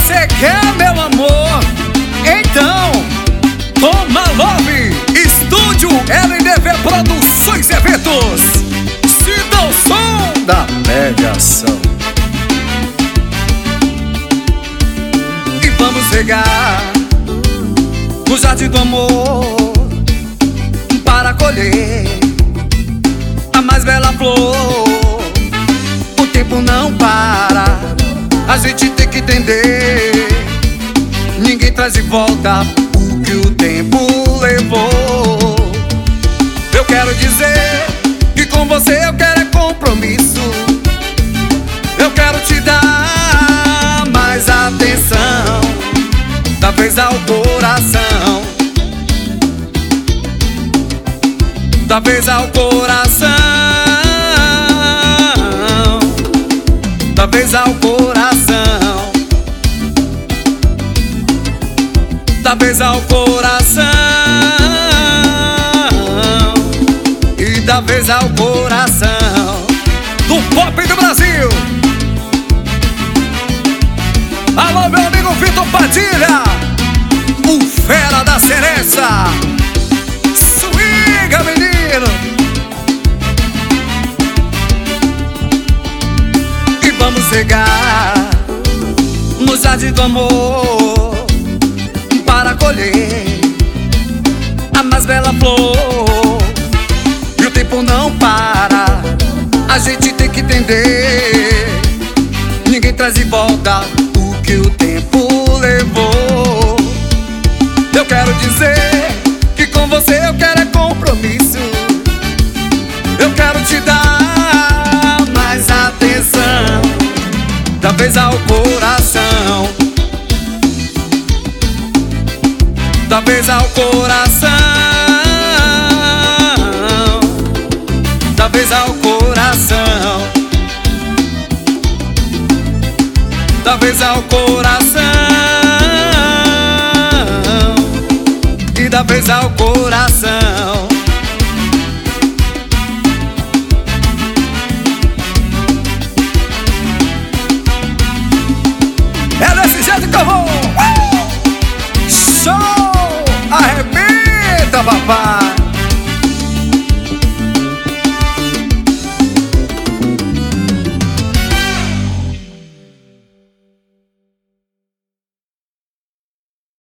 Você quer, meu amor? Então, toma Love, Estúdio LDV Produções e Eventos. Sinta o som da Mega Ação. E vamos regar no jardim do amor para colher a mais bela flor. O tempo não para, a gente tem que entender. Ninguém traz de volta o que o tempo levou. Eu quero dizer que com você eu quero é compromisso. Eu quero te dar mais atenção, da vez ao coração, da vez ao coração, da vez ao coração, da vez ao coração e da vez ao coração do pop do Brasil. Alô, meu amigo Vitor Padilha, o fera da Cereça. Swinga, menino. E vamos regar no jardim do amor para colher a mais bela flor. E o tempo não para, a gente tem que entender. Ninguém traz de volta o que o tempo levou. Eu quero dizer que com você eu quero é compromisso. Eu quero te dar mais atenção, da vez ao coração, da vez ao coração, da vez ao coração, da vez ao coração e da vez ao coração. É desse jeito que eu vou. Show! Arrebenta, papai!